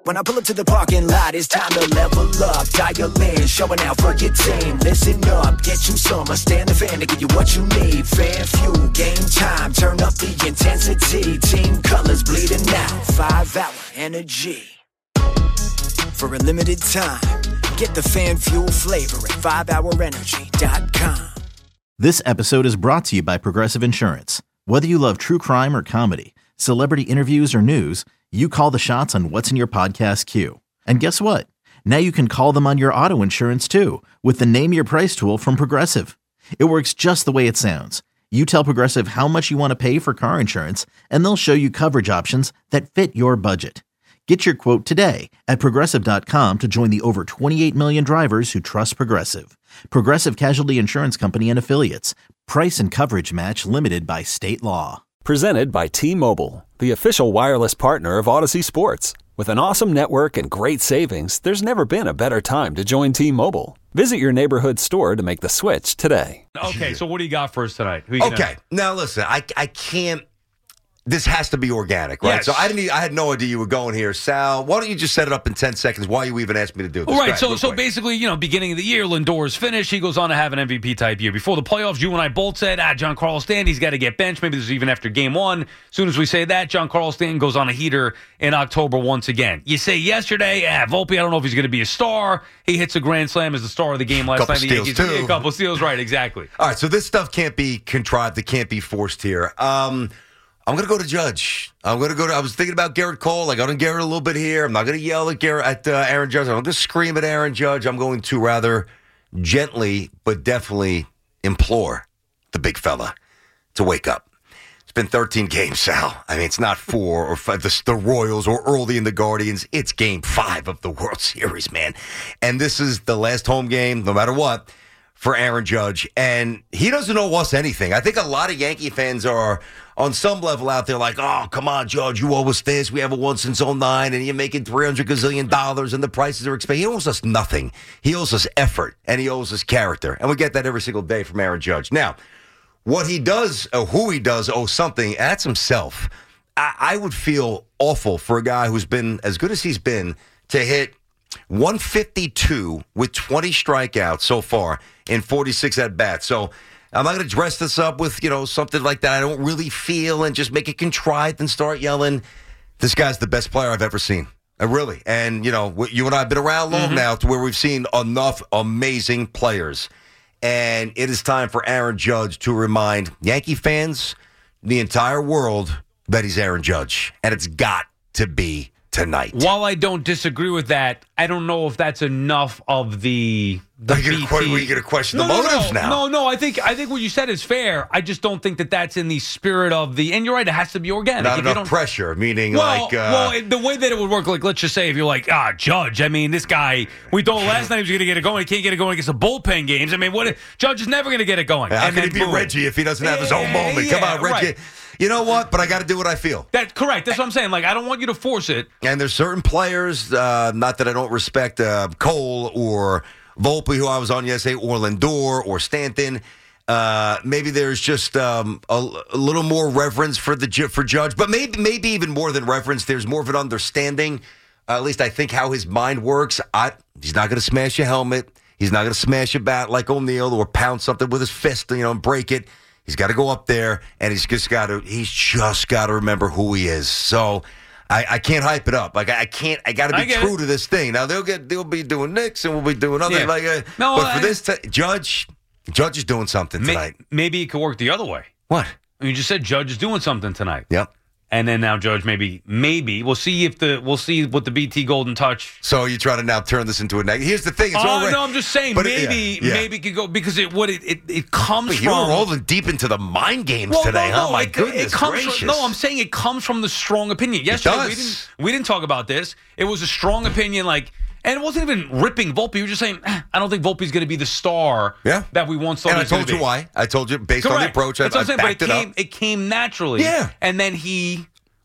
When I pull up to the parking lot, it's time to level up. Dial in, showing out for your team. Listen up, get you some. Stand the fan to give you what you need. Fan fuel, game time, turn up the intensity. Team colors bleeding out, 5-hour energy. For a limited time, get the fan fuel flavor at 5hourenergy.com. This episode is brought to you by Progressive Insurance. Whether you love true crime or comedy, celebrity interviews or news, you call the shots on what's in your podcast queue. And guess what? Now you can call them on your auto insurance too with the Name Your Price tool from Progressive. It works just the way it sounds. You tell Progressive how much you want to pay for car insurance, and they'll show you coverage options that fit your budget. Get your quote today at Progressive.com to join the over 28 million drivers who trust Progressive. Progressive Casualty Insurance Company and Affiliates. Price and coverage match limited by state law. Presented by T-Mobile, the official wireless partner of Odyssey Sports. With an awesome network and great savings, there's never been a better time to join T-Mobile. Visit your neighborhood store to make the switch today. Okay, so what do you got for us tonight? Okay, now listen, I can't. This has to be organic, right? Yes. So I had no idea you were going here. Sal, why don't you just set it up in 10 seconds? Why you even asked me to do this? All right, so basically, beginning of the year, Lindor's finished. He goes on to have an MVP-type year. Before the playoffs, you and I both said, Giancarlo Stanton, he's got to get benched. Maybe this is even after game one. As soon as we say that, Giancarlo Stanton goes on a heater in October once again. You say yesterday, Volpe, I don't know if he's going to be a star. He hits a grand slam as the star of the game last night. Steals too. A couple steals, right, exactly. All right, so this stuff can't be contrived. It can't be forced here. I'm going to go to Judge. I was thinking about Garrett Cole. I got on Garrett a little bit here. I'm not going to yell at Aaron Judge. I'm going to scream at Aaron Judge. I'm going to rather gently but definitely implore the big fella to wake up. It's been 13 games, Sal. I mean, it's not 4 or 5, the Royals or early in the Guardians. It's game 5 of the World Series, man. And this is the last home game, no matter what, for Aaron Judge. And he doesn't owe us anything. I think a lot of Yankee fans are on some level out there like, oh, come on, Judge, you owe us this. We haven't won since 2009, and you're making $300 gazillion, and the prices are expensive. He owes us nothing. He owes us effort, and he owes us character. And we get that every single day from Aaron Judge. Now, what he does, or who he does owe something, that's himself. I would feel awful for a guy who's been as good as he's been to hit 152 with 20 strikeouts so far in 46 at-bats. So I'm not going to dress this up with, something like that I don't really feel and just make it contrite and start yelling. This guy's the best player I've ever seen. Really. And, you and I have been around long now to where we've seen enough amazing players. And it is time for Aaron Judge to remind Yankee fans, the entire world, that he's Aaron Judge. And it's got to be tonight. While I don't disagree with that, I don't know if that's enough of the Are you going to question the motives now? No. I think what you said is fair. I just don't think that that's in the spirit of the. And you're right, it has to be organic. Not enough pressure, meaning the way that it would work, like let's just say if you're like, Judge. I mean, this guy. We thought last night he was going to get it going. He can't get it going against the bullpen games. I mean, Judge is never going to get it going. How can he be Reggie if he doesn't have his own moment? Come on, Reggie. Right. You know what? But I got to do what I feel. That's correct. That's what I'm saying. Like, I don't want you to force it. And there's certain players, not that I don't respect Cole or Volpe, who I was on yesterday, or Lindor or Stanton. Maybe there's just a little more reverence for Judge, but maybe even more than reverence. There's more of an understanding. At least I think how his mind works. He's not going to smash a helmet. He's not going to smash a bat like O'Neill or pound something with his fist, and break it. He's got to go up there, and he's just got to remember who he is. So I can't hype it up. Like I got to be true to this thing. Now they'll be doing Knicks, and we'll be doing other but for this Judge is doing something tonight. Maybe it could work the other way. What? You just said Judge is doing something tonight. Yep. And then now Judge maybe we'll see what the BT Golden Touch. So you try to now turn this into a negative. Here's the thing. It's already, no, I'm just saying maybe it could go because it comes from. You're rolling deep into the mind games today, huh? My goodness gracious. I'm saying it comes from the strong opinion. Yesterday we didn't talk about this. It was a strong opinion, and it wasn't even ripping Volpe. We were just saying, I don't think Volpe's going to be the star that we once thought he was going to be. And I told you why. I told you based on the approach. That's what I'm saying, backed it up. It came naturally. Yeah. And then he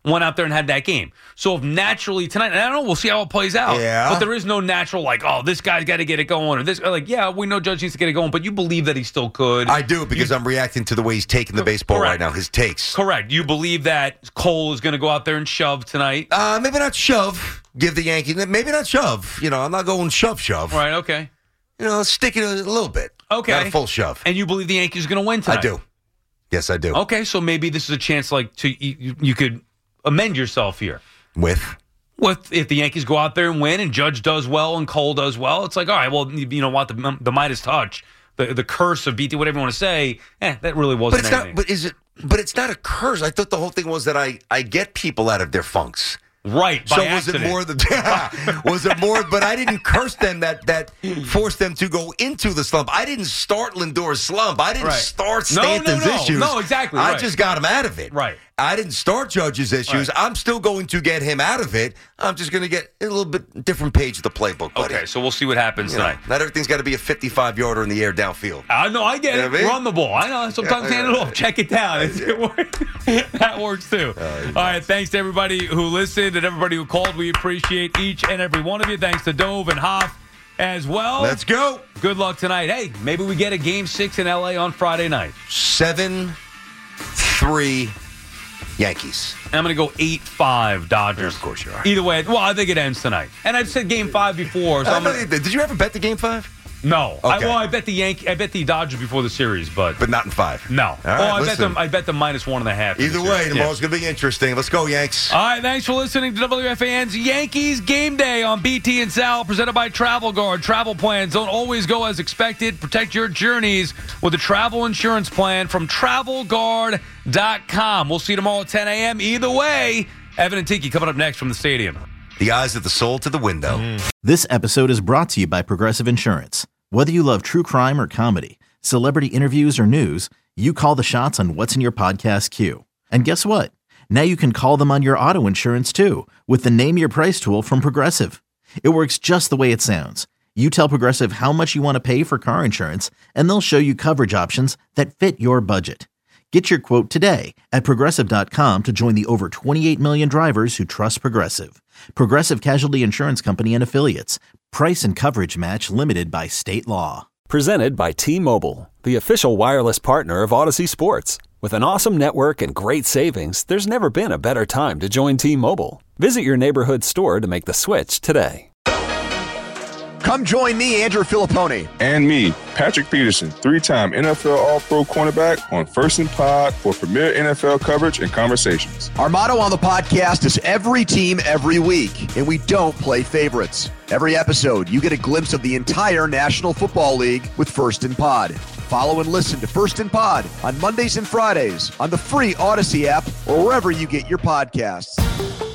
went out there and had that game. So if naturally tonight, and I don't know, we'll see how it plays out. Yeah. But there is no natural this guy's got to get it going, or this. We know Judge needs to get it going, but you believe that he still could. I do, because I'm reacting to the way he's taking the baseball right now. His takes. Correct. You believe that Cole is going to go out there and shove tonight. Maybe not shove. Give the Yankees. Maybe not shove. I'm not going shove. Right. Okay. Stick it a little bit. Okay. Not a full shove. And you believe the Yankees are going to win tonight? I do. Yes, I do. Okay, so maybe this is a chance you could amend yourself here. With if the Yankees go out there and win and Judge does well and Cole does well, it's like, all right, well, you know what, the Midas touch, the curse of BT, whatever you want to say, that really wasn't anything. But it's not a curse. I thought the whole thing was that I get people out of their funks. Right. So accident. Was it more? But I didn't curse them that forced them to go into the slump. I didn't start Lindor's slump. I didn't start Stanton's issues. No, exactly. I just got him out of it. Right. I didn't start Judge's issues. Right. I'm still going to get him out of it. I'm just going to get a little bit different page of the playbook, buddy. Okay, so we'll see what happens tonight. Not everything's got to be a 55-yarder in the air downfield. I know, I get it. I mean? Run the ball. I know. Sometimes hand it off. Check it down. That works too. All right, thanks to everybody who listened and everybody who called. We appreciate each and every one of you. Thanks to Dove and Hoff as well. Let's go. Good luck tonight. Hey, maybe we get a Game 6 in L.A. on Friday night. 7-3 Yankees. I'm going to go 8-5 Dodgers. Of course you are. Either way, I think it ends tonight. And I've said Game 5 before. So did you ever bet the Game 5? No. Okay. I bet the Dodgers before the series, but not in 5. No. Right, I bet them -1.5. Either way, tomorrow's going to be interesting. Let's go, Yanks. All right, thanks for listening to WFAN's Yankees Game Day on BT and Sal, presented by Travel Guard. Travel plans don't always go as expected. Protect your journeys with a travel insurance plan from TravelGuard.com. We'll see you tomorrow at 10 a.m. Either way, Evan and Tiki coming up next from the stadium. The eyes of the soul to the window. This episode is brought to you by Progressive Insurance. Whether you love true crime or comedy, celebrity interviews or news, you call the shots on what's in your podcast queue. And guess what? Now you can call them on your auto insurance too with the Name Your Price tool from Progressive. It works just the way it sounds. You tell Progressive how much you want to pay for car insurance, and they'll show you coverage options that fit your budget. Get your quote today at Progressive.com to join the over 28 million drivers who trust Progressive. Progressive Casualty Insurance Company and Affiliates. Price and coverage match limited by state law. Presented by T-Mobile, the official wireless partner of Odyssey Sports. With an awesome network and great savings, there's never been a better time to join T-Mobile. Visit your neighborhood store to make the switch today. Come join me, Andrew Filippone. And me, Patrick Peterson, 3-time NFL All-Pro cornerback on First and Pod for premier NFL coverage and conversations. Our motto on the podcast is every team, every week, and we don't play favorites. Every episode, you get a glimpse of the entire National Football League with First and Pod. Follow and listen to First and Pod on Mondays and Fridays on the free Odyssey app or wherever you get your podcasts.